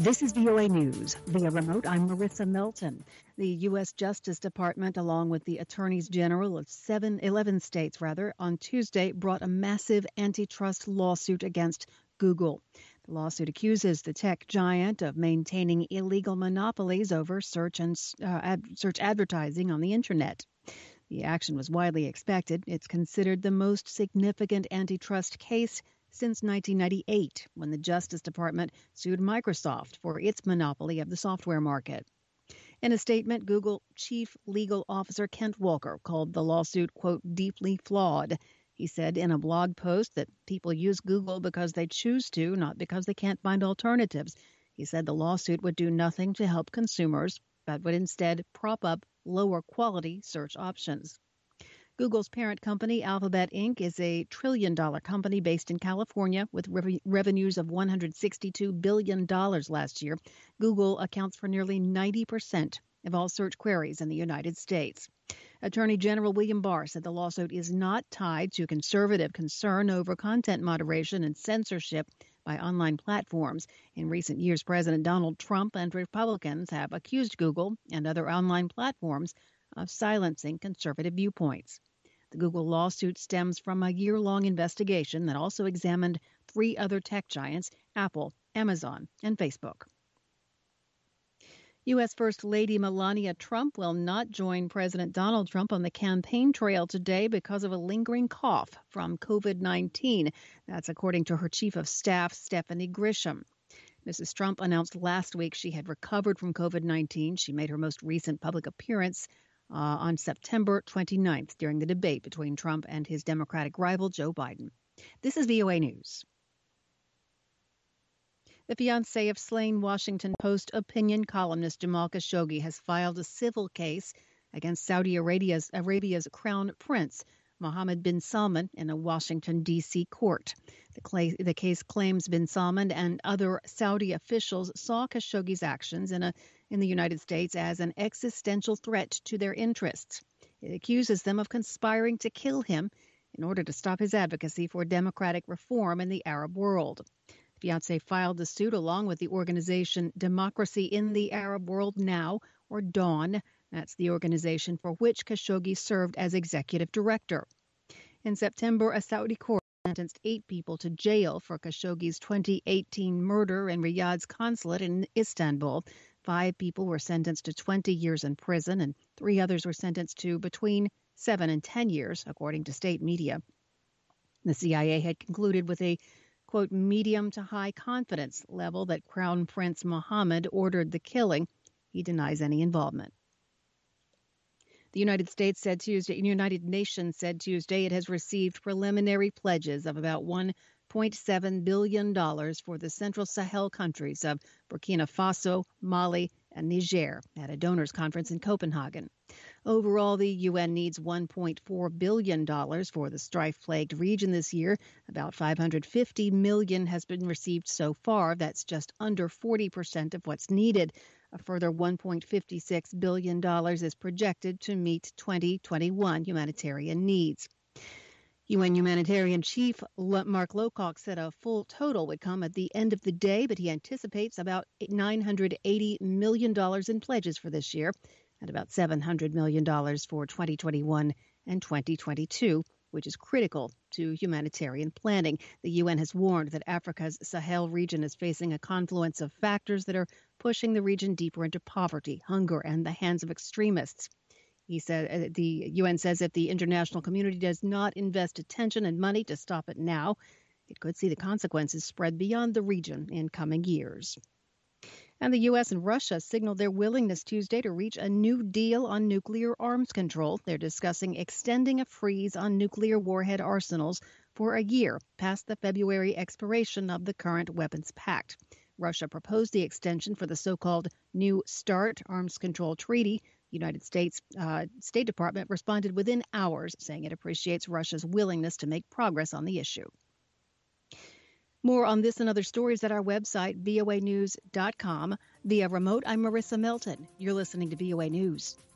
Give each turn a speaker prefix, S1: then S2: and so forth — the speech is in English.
S1: This is VOA News. Via remote, I'm Marissa Melton. The U.S. Justice Department, along with the attorneys general of 11 states, on Tuesday brought a massive antitrust lawsuit against Google. The lawsuit accuses the tech giant of maintaining illegal monopolies over search advertising on the Internet. The action was widely expected. It's considered the most significant antitrust case since 1998, when the Justice Department sued Microsoft for its monopoly of the software market. In a statement, Google Chief Legal Officer Kent Walker called the lawsuit, quote, deeply flawed. He said in a blog post that people use Google because they choose to, not because they can't find alternatives. He said the lawsuit would do nothing to help consumers, but would instead prop up lower quality search options. Google's parent company, Alphabet Inc., is a trillion-dollar company based in California with revenues of $162 billion last year. Google accounts for nearly 90% of all search queries in the United States. Attorney General William Barr said the lawsuit is not tied to conservative concern over content moderation and censorship by online platforms. In recent years, President Donald Trump and Republicans have accused Google and other online platforms of silencing conservative viewpoints. The Google lawsuit stems from a year-long investigation that also examined 3 other tech giants, Apple, Amazon, and Facebook. U.S. First Lady Melania Trump will not join President Donald Trump on the campaign trail today because of a lingering cough from COVID-19. That's according to her chief of staff, Stephanie Grisham. Mrs. Trump announced last week she had recovered from COVID-19. She made her most recent public appearance on September 29th during the debate between Trump and his Democratic rival, Joe Biden. This is VOA News. The fiancé of slain Washington Post opinion columnist Jamal Khashoggi has filed a civil case against Saudi Arabia's crown prince, Mohammed bin Salman, in a Washington, D.C. court. The case claims bin Salman and other Saudi officials saw Khashoggi's actions in the United States as an existential threat to their interests. It accuses them of conspiring to kill him in order to stop his advocacy for democratic reform in the Arab world. The fiancé filed the suit along with the organization Democracy in the Arab World Now, or DAWN. That's the organization for which Khashoggi served as executive director. In September, a Saudi court sentenced 8 people to jail for Khashoggi's 2018 murder in Riyadh's consulate in Istanbul. 5 people were sentenced to 20 years in prison, and 3 others were sentenced to between 7 and 10 years, according to state media. The CIA had concluded with a, quote, medium to high confidence level that Crown Prince Mohammed ordered the killing. He denies any involvement. The United Nations said Tuesday it has received preliminary pledges of about $1.7 billion for the Central Sahel countries of Burkina Faso, Mali, and Niger at a donors conference in Copenhagen. Overall, the UN needs $1.4 billion for the strife-plagued region this year. About $550 million has been received so far. That's just under 40% of what's needed. A further $1.56 billion is projected to meet 2021 humanitarian needs. UN humanitarian chief Mark Lowcock said a full total would come at the end of the day, but he anticipates about $980 million in pledges for this year and about $700 million for 2021 and 2022, which is critical to humanitarian planning. The UN has warned that Africa's Sahel region is facing a confluence of factors that are pushing the region deeper into poverty, hunger, and the hands of extremists. He said the UN says if the international community does not invest attention and money to stop it now, it could see the consequences spread beyond the region in coming years. And the U.S. and Russia signaled their willingness Tuesday to reach a new deal on nuclear arms control. They're discussing extending a freeze on nuclear warhead arsenals for a year past the February expiration of the current weapons pact. Russia proposed the extension for the so-called New START arms control treaty. The United States State Department responded within hours, saying it appreciates Russia's willingness to make progress on the issue. More on this and other stories at our website, voanews.com. Via remote, I'm Marissa Melton. You're listening to VOA News.